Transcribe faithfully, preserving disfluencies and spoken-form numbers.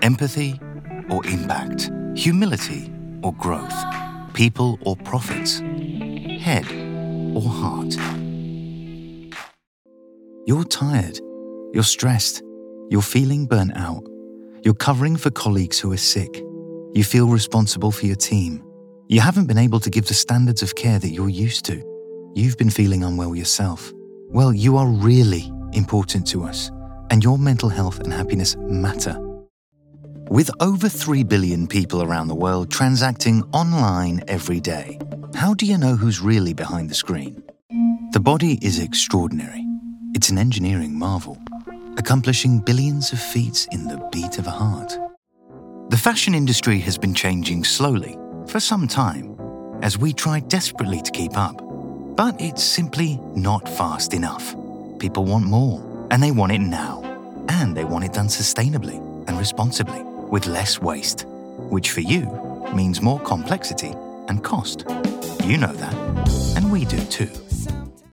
Empathy or impact? Humility or growth? People or profits? Head or heart? You're tired. You're stressed. You're feeling burnt out. You're covering for colleagues who are sick. You feel responsible for your team. You haven't been able to give the standards of care that you're used to. You've been feeling unwell yourself. Well, you are really important to us, and your mental health and happiness matter. With over three billion people around the world transacting online every day, how do you know who's really behind the screen? The body is extraordinary. It's an engineering marvel, accomplishing billions of feats in the beat of a heart. The fashion industry has been changing slowly for some time as we try desperately to keep up. But it's simply not fast enough. People want more, and they want it now. And they want it done sustainably and responsibly, with less waste, which for you means more complexity and cost. You know that, and we do too.